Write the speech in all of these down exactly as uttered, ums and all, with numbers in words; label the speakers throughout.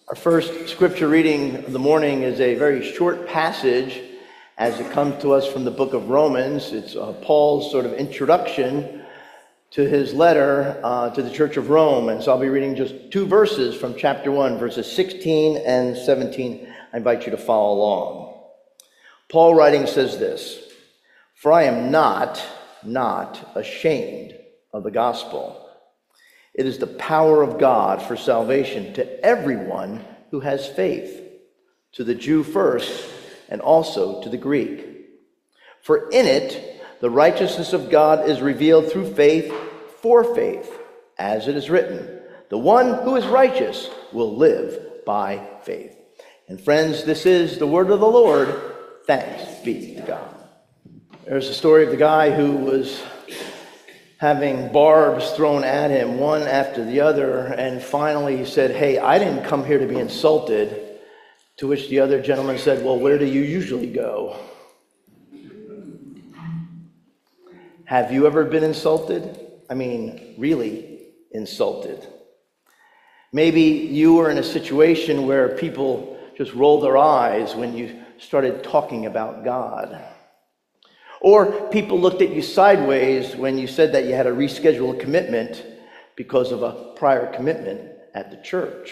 Speaker 1: Our first scripture reading of the morning is a very short passage as it comes to us from the book of Romans. It's uh, Paul's sort of introduction to his letter uh, to the Church of Rome. And so I'll be reading just two verses from chapter one, verses sixteen and seventeen. I invite you to follow along. Paul writing says this, "For I am not, not ashamed of the gospel. It is the power of God for salvation to everyone who has faith, to the Jew first, and also to the Greek. For in it, the righteousness of God is revealed through faith for faith, as it is written, the one who is righteous will live by faith." And friends, this is the word of the Lord. Thanks be to God. There's a story of the guy who was having barbs thrown at him, one after the other, and finally he said, "Hey, I didn't come here to be insulted." To which the other gentleman said, "Well, where do you usually go?" Have you ever been insulted? I mean, really insulted. Maybe you were in a situation where people just rolled their eyes when you started talking about God. Or people looked at you sideways when you said that you had to reschedule a commitment because of a prior commitment at the church.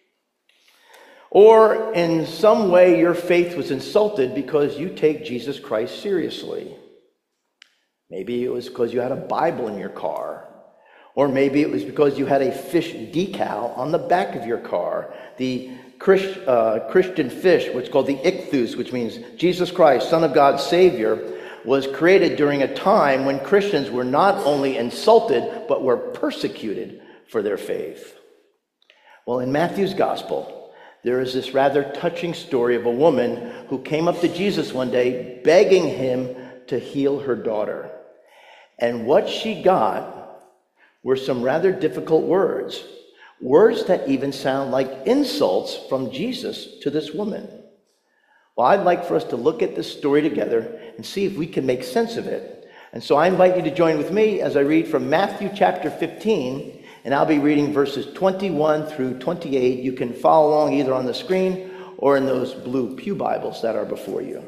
Speaker 1: Or in some way your faith was insulted because you take Jesus Christ seriously. Maybe it was because you had a Bible in your car. Or maybe it was because you had a fish decal on the back of your car. The Christ, uh, Christian fish, what's called the ichthus, which means Jesus Christ, Son of God, Savior, was created during a time when Christians were not only insulted, but were persecuted for their faith. Well, in Matthew's gospel, there is this rather touching story of a woman who came up to Jesus one day begging him to heal her daughter. And what she got were some rather difficult words, words that even sound like insults from Jesus to this woman. Well, I'd like for us to look at this story together and see if we can make sense of it. And so I invite you to join with me as I read from Matthew chapter fifteen, and I'll be reading verses twenty-one through twenty-eight. You can follow along either on the screen or in those blue pew Bibles that are before you.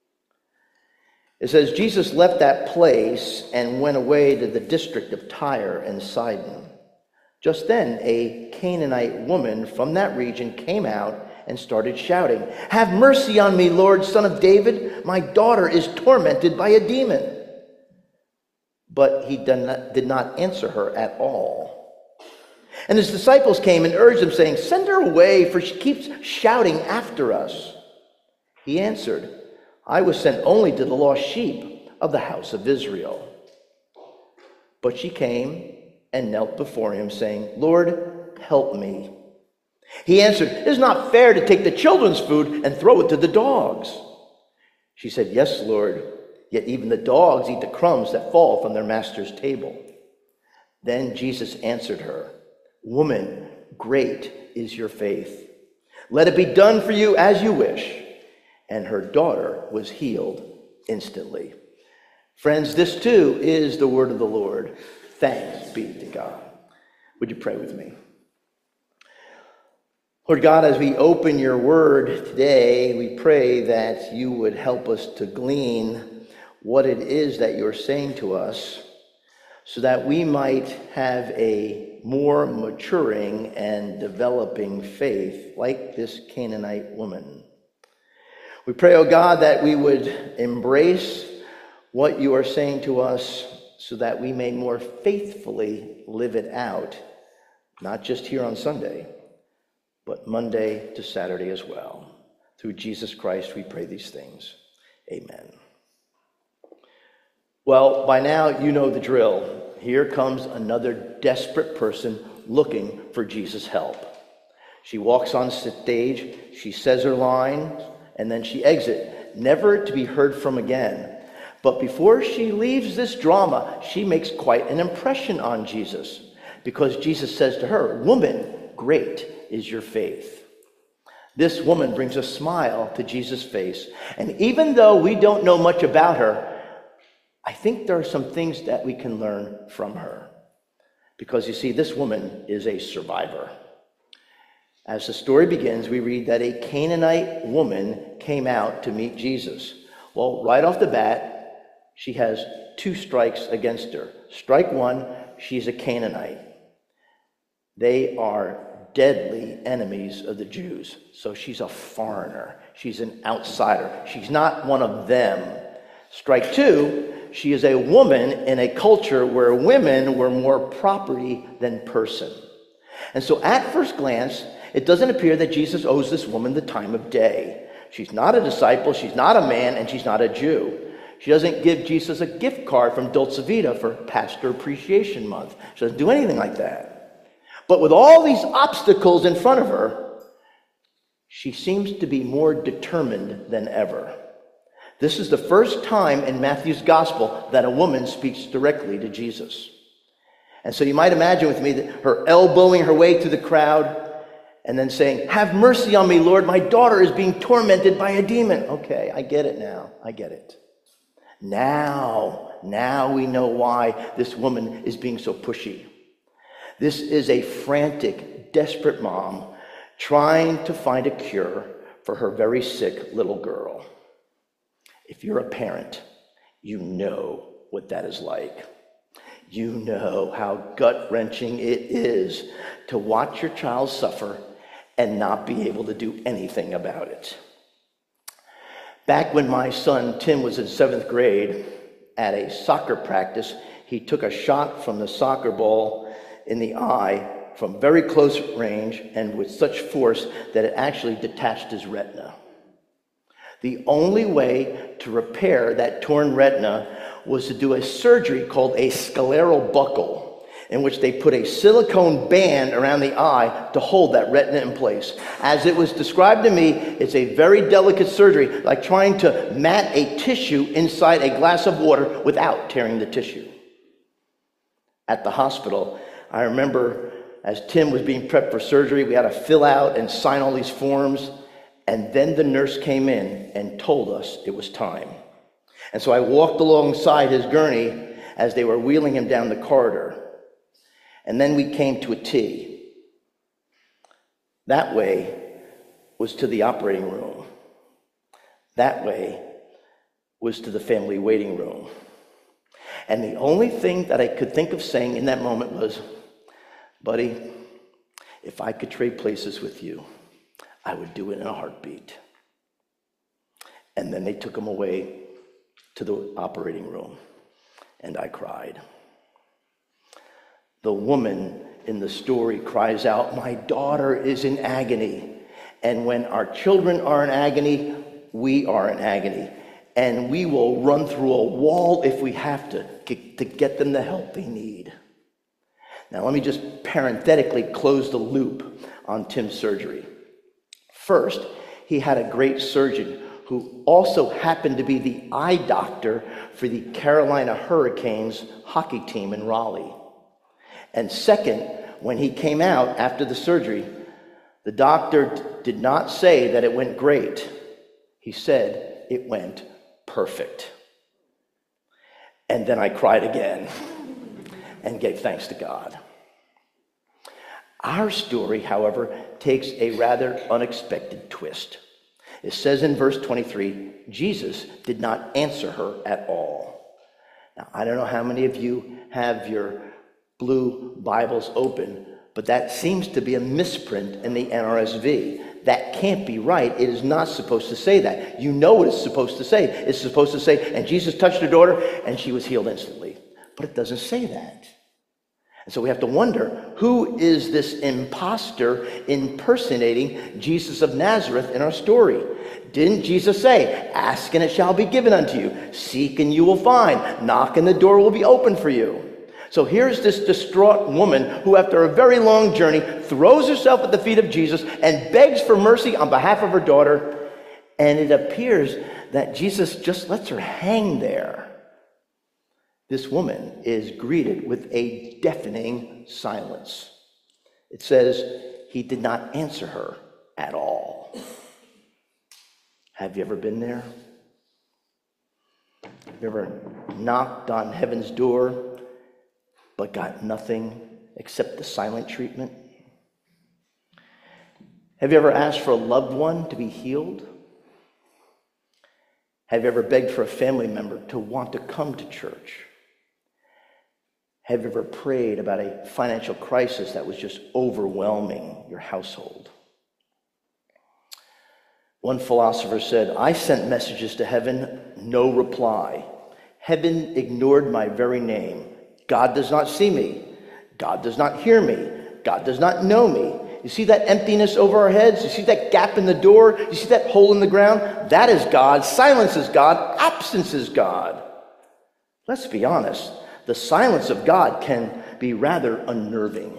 Speaker 1: It says, "Jesus left that place and went away to the district of Tyre and Sidon. Just then, a Canaanite woman from that region came out and started shouting, 'Have mercy on me, Lord, Son of David. My daughter is tormented by a demon.' But he did not, did not answer her at all. And his disciples came and urged him, saying, 'Send her away, for she keeps shouting after us.' He answered, 'I was sent only to the lost sheep of the house of Israel.' But she came and knelt before him, saying, 'Lord, help me.' He answered, 'It is not fair to take the children's food and throw it to the dogs.' She said, 'Yes, Lord, yet even the dogs eat the crumbs that fall from their master's table.' Then Jesus answered her, 'Woman, great is your faith. Let it be done for you as you wish.' And her daughter was healed instantly." Friends, this too is the word of the Lord. Thanks be to God. Would you pray with me? Lord God, as we open your word today, we pray that you would help us to glean what it is that you're saying to us so that we might have a more maturing and developing faith like this Canaanite woman. We pray, oh God, that we would embrace what you are saying to us so that we may more faithfully live it out, not just here on Sunday, but Monday to Saturday as well. Through Jesus Christ, we pray these things. Amen. Well, by now you know the drill. Here comes another desperate person looking for Jesus' help. She walks on stage, she says her line, and then she exits, never to be heard from again. But before she leaves this drama, she makes quite an impression on Jesus, because Jesus says to her, "Woman, great is your faith." This woman brings a smile to Jesus' face. And even though we don't know much about her, I think there are some things that we can learn from her. Because you see, this woman is a survivor. As the story begins, we read that a Canaanite woman came out to meet Jesus. Well, right off the bat, she has two strikes against her. Strike one, she's a Canaanite. They are deadly enemies of the Jews. So she's a foreigner. She's an outsider. She's not one of them. Strike two, she is a woman in a culture where women were more property than person. And so at first glance, it doesn't appear that Jesus owes this woman the time of day. She's not a disciple, she's not a man, and she's not a Jew. She doesn't give Jesus a gift card from Dolce Vita for Pastor Appreciation Month. She doesn't do anything like that. But with all these obstacles in front of her, she seems to be more determined than ever. This is the first time in Matthew's gospel that a woman speaks directly to Jesus. And so you might imagine with me that her elbowing her way through the crowd and then saying, "Have mercy on me, Lord, my daughter is being tormented by a demon." Okay, I get it now. I get it. Now, now we know why this woman is being so pushy. This is a frantic, desperate mom trying to find a cure for her very sick little girl. If you're a parent, you know what that is like. You know how gut-wrenching it is to watch your child suffer and not be able to do anything about it. Back when my son Tim was in seventh grade, at a soccer practice, he took a shot from the soccer ball in the eye from very close range and with such force that it actually detached his retina. The only way to repair that torn retina was to do a surgery called a scleral buckle, in which they put a silicone band around the eye to hold that retina in place. As it was described to me, it's a very delicate surgery, like trying to mat a tissue inside a glass of water without tearing the tissue. At the hospital, I remember as Tim was being prepped for surgery, we had to fill out and sign all these forms, and then the nurse came in and told us it was time. And so I walked alongside his gurney as they were wheeling him down the corridor. And then we came to a T. That way was to the operating room. That way was to the family waiting room. And the only thing that I could think of saying in that moment was, "Buddy, if I could trade places with you, I would do it in a heartbeat." And then they took him away to the operating room, and I cried. The woman in the story cries out, "My daughter is in agony." And when our children are in agony, we are in agony. And we will run through a wall if we have to, to get them the help they need. Now, let me just parenthetically close the loop on Tim's surgery. First, he had a great surgeon who also happened to be the eye doctor for the Carolina Hurricanes hockey team in Raleigh. And second, when he came out after the surgery, the doctor did not say that it went great. He said it went perfect. And then I cried again and gave thanks to God. Our story, however, takes a rather unexpected twist. It says in verse twenty-three, Jesus did not answer her at all. Now, I don't know how many of you have your blue Bibles open, but that seems to be a misprint in the N R S V. That can't be right. It is not supposed to say that. You know what it's supposed to say. It's supposed to say, "And Jesus touched her daughter, and she was healed instantly." But it doesn't say that. And so we have to wonder, who is this imposter impersonating Jesus of Nazareth in our story? Didn't Jesus say, "Ask and it shall be given unto you. Seek and you will find. Knock and the door will be open for you"? So here's this distraught woman who, after a very long journey, throws herself at the feet of Jesus and begs for mercy on behalf of her daughter. And it appears that Jesus just lets her hang there. This woman is greeted with a deafening silence. It says, he did not answer her at all. Have you ever been there? Have you ever knocked on heaven's door but got nothing except the silent treatment? Have you ever asked for a loved one to be healed? Have you ever begged for a family member to want to come to church? Have you ever prayed about a financial crisis that was just overwhelming your household? One philosopher said, I sent messages to heaven, no reply. Heaven ignored my very name. God does not see me. God does not hear me. God does not know me. You see that emptiness over our heads? You see that gap in the door? You see that hole in the ground? That is God. Silence is God. Absence is God. Let's be honest. The silence of God can be rather unnerving.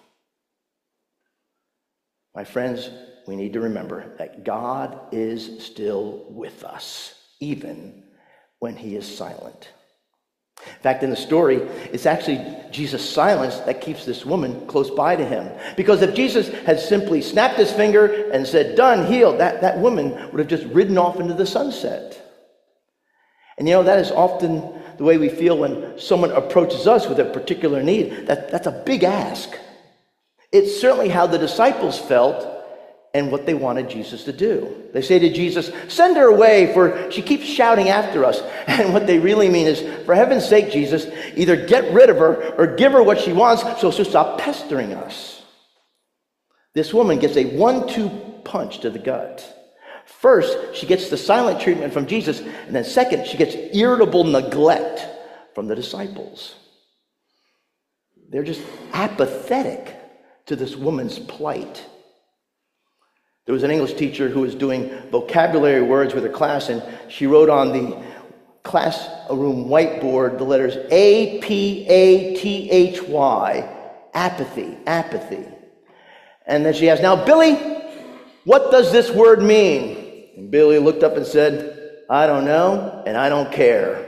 Speaker 1: My friends, we need to remember that God is still with us, even when he is silent. In fact, in the story, it's actually Jesus' silence that keeps this woman close by to him. Because if Jesus had simply snapped his finger and said, done, healed, that, that woman would have just ridden off into the sunset. And you know, that is often the way we feel when someone approaches us with a particular need. That, that's a big ask. It's certainly how the disciples felt and what they wanted Jesus to do. They say to Jesus, send her away, for she keeps shouting after us. And what they really mean is, for heaven's sake, Jesus, either get rid of her or give her what she wants so she'll stop pestering us. This woman gets a one two punch to the gut. First, she gets the silent treatment from Jesus, and then second, she gets irritable neglect from the disciples. They're just apathetic to this woman's plight. There was an English teacher who was doing vocabulary words with her class, and she wrote on the classroom whiteboard the letters A P A T H Y, apathy, apathy. And then she asked, now, Billy, what does this word mean? And Billy looked up and said, I don't know, and I don't care.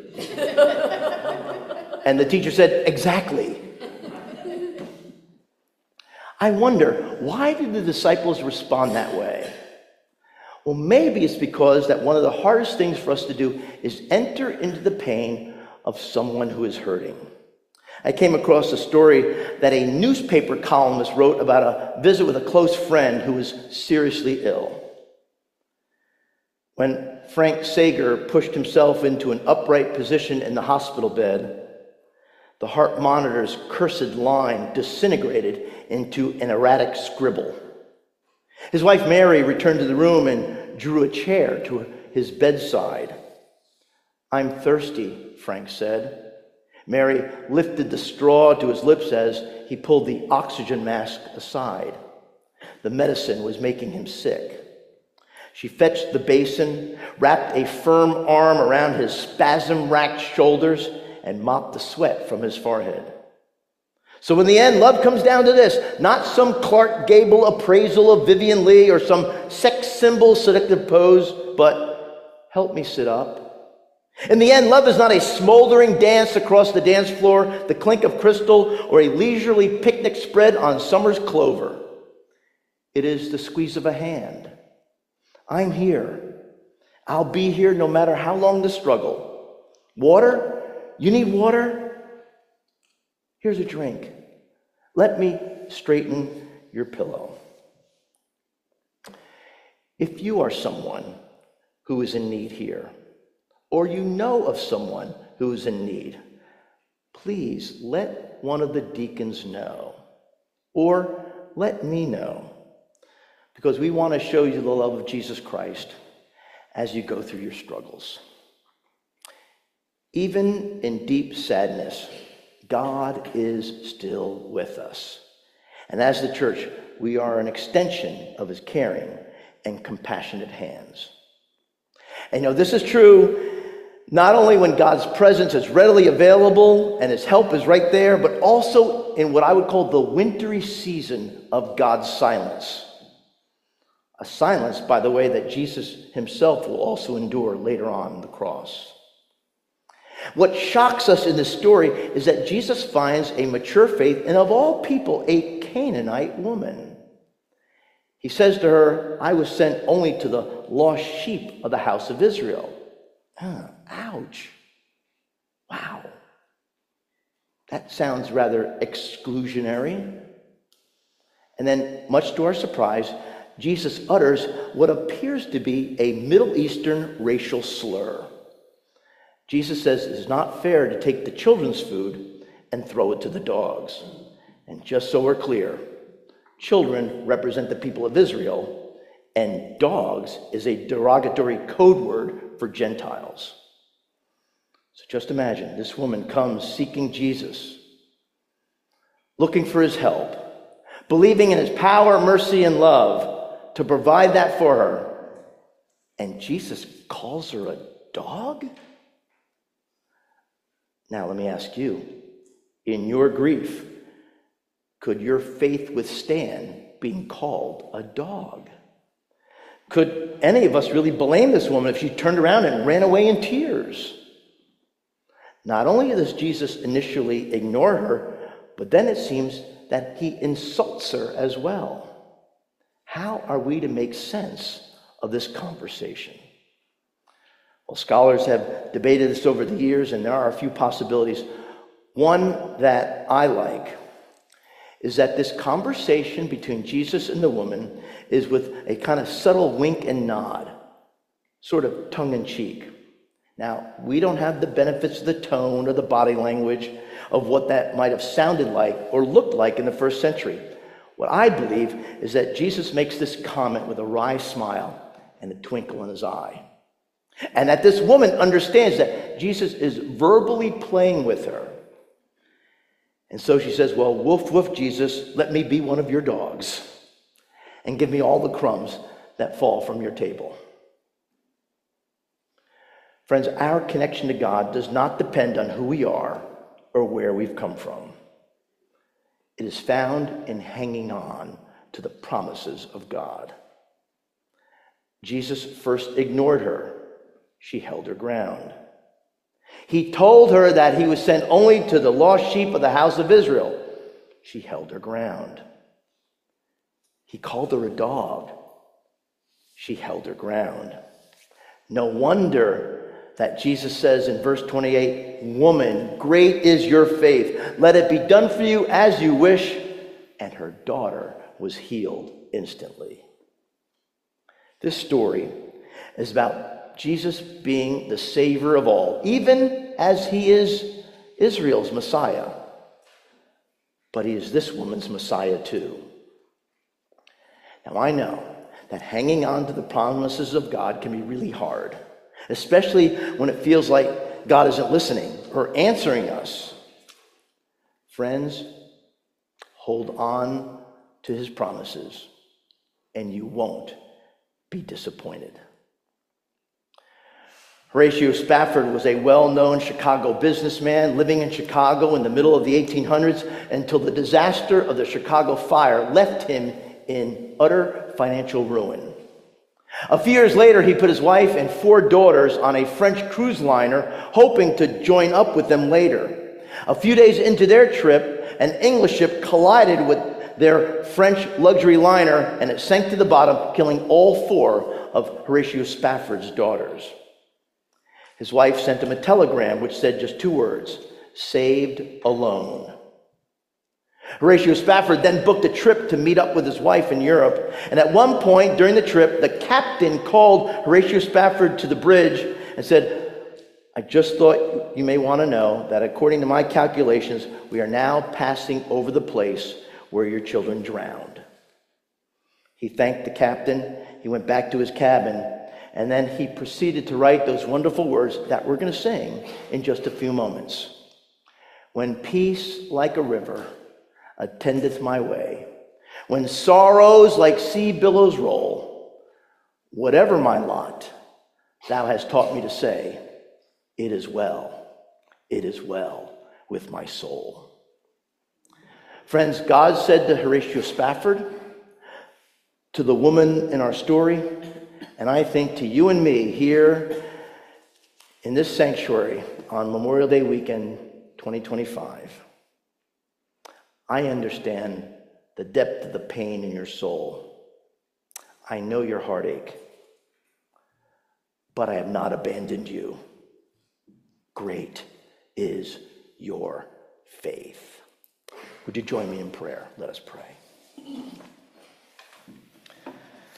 Speaker 1: And the teacher said, exactly. I wonder, why did the disciples respond that way? Well, maybe it's because that one of the hardest things for us to do is enter into the pain of someone who is hurting. I came across a story that a newspaper columnist wrote about a visit with a close friend who was seriously ill. When Frank Sager pushed himself into an upright position in the hospital bed, the heart monitor's cursed line disintegrated into an erratic scribble. His wife Mary returned to the room and drew a chair to his bedside. I'm thirsty, Frank said. Mary lifted the straw to his lips as he pulled the oxygen mask aside. The medicine was making him sick. She fetched the basin, wrapped a firm arm around his spasm-racked shoulders, and mopped the sweat from his forehead. So in the end, love comes down to this, not some Clark Gable appraisal of Vivian Leigh or some sex symbol seductive pose, but help me sit up. In the end, love is not a smoldering dance across the dance floor, the clink of crystal, or a leisurely picnic spread on summer's clover. It is the squeeze of a hand. I'm here. I'll be here no matter how long the struggle. Water? You need water? Here's a drink. Let me straighten your pillow. If you are someone who is in need here, or you know of someone who is in need, please let one of the deacons know, or let me know, because we want to show you the love of Jesus Christ as you go through your struggles. Even in deep sadness, God is still with us. And as the church, we are an extension of his caring and compassionate hands. And you know, this is true not only when God's presence is readily available and his help is right there, but also in what I would call the wintry season of God's silence. A silence, by the way, that Jesus himself will also endure later on the cross. What shocks us in this story is that Jesus finds a mature faith, and of all people, a Canaanite woman. He says to her, I was sent only to the lost sheep of the house of Israel. Oh, ouch. Wow. That sounds rather exclusionary. And then, much to our surprise, Jesus utters what appears to be a Middle Eastern racial slur. Jesus says it is not fair to take the children's food and throw it to the dogs. And just so we're clear, children represent the people of Israel, and dogs is a derogatory code word for Gentiles. So just imagine, this woman comes seeking Jesus, looking for his help, believing in his power, mercy, and love to provide that for her. And Jesus calls her a dog? Now let me ask you, in your grief, could your faith withstand being called a dog? Could any of us really blame this woman if she turned around and ran away in tears? Not only does Jesus initially ignore her, but then it seems that he insults her as well. How are we to make sense of this conversation? Well, scholars have debated this over the years, and there are a few possibilities. One that I like is that this conversation between Jesus and the woman is with a kind of subtle wink and nod, sort of tongue-in-cheek. Now, we don't have the benefits of the tone or the body language of what that might have sounded like or looked like in the first century. What I believe is that Jesus makes this comment with a wry smile and a twinkle in his eye. And that this woman understands that Jesus is verbally playing with her. And so she says, well, woof, woof, Jesus, let me be one of your dogs and give me all the crumbs that fall from your table. Friends, our connection to God does not depend on who we are or where we've come from. It is found in hanging on to the promises of God. Jesus first ignored her. She held her ground. He told her that he was sent only to the lost sheep of the house of Israel. She held her ground. He called her a dog. She held her ground. No wonder that Jesus says in verse twenty-eight, "Woman, great is your faith. Let it be done for you as you wish." And her daughter was healed instantly. This story is about Jesus being the Savior of all, even as he is Israel's Messiah. But he is this woman's Messiah too. Now I know that hanging on to the promises of God can be really hard, especially when it feels like God isn't listening or answering us. Friends, hold on to his promises and you won't be disappointed. Horatio Spafford was a well-known Chicago businessman living in Chicago in the middle of the eighteen hundreds until the disaster of the Chicago fire left him in utter financial ruin. A few years later, he put his wife and four daughters on a French cruise liner, hoping to join up with them later. A few days into their trip, an English ship collided with their French luxury liner, and it sank to the bottom, killing all four of Horatio Spafford's daughters. His wife sent him a telegram which said just two words: "Saved alone." Horatio Spafford then booked a trip to meet up with his wife in Europe. And at one point during the trip, the captain called Horatio Spafford to the bridge and said, "I just thought you may want to know that according to my calculations, we are now passing over the place where your children drowned." He thanked the captain. He went back to his cabin. And then he proceeded to write those wonderful words that we're going to sing in just a few moments. "When peace like a river attendeth my way, when sorrows like sea billows roll, whatever my lot, thou hast taught me to say, it is well, it is well with my soul." Friends, God said to Horatio Spafford, to the woman in our story, and I think to you and me here in this sanctuary on Memorial Day weekend twenty twenty-five, I understand the depth of the pain in your soul. I know your heartache, but I have not abandoned you. Great is your faith. Would you join me in prayer? Let us pray.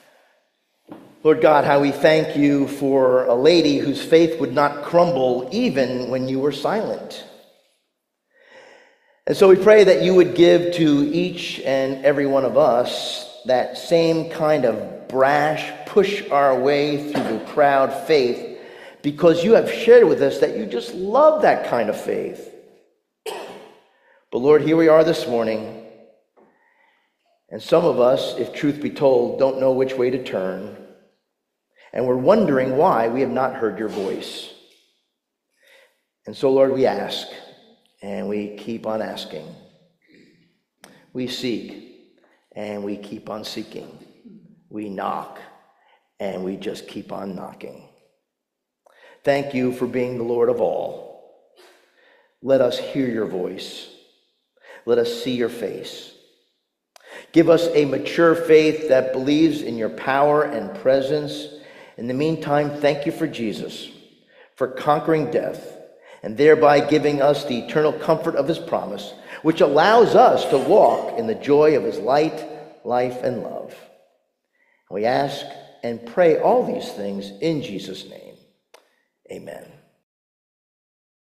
Speaker 1: Lord God, how we thank you for a lady whose faith would not crumble even when you were silent. And so we pray that you would give to each and every one of us that same kind of brash, push our way through the crowd faith, because you have shared with us that you just love that kind of faith. But Lord, here we are this morning, and some of us, if truth be told, don't know which way to turn. And we're wondering why we have not heard your voice. And so, Lord, we ask, and we keep on asking. We seek, and we keep on seeking. We knock, and we just keep on knocking. Thank you for being the Lord of all. Let us hear your voice. Let us see your face. Give us a mature faith that believes in your power and presence. In the meantime, thank you for Jesus, for conquering death, and thereby giving us the eternal comfort of his promise, which allows us to walk in the joy of his light, life, and love. We ask and pray all these things in Jesus' name. Amen.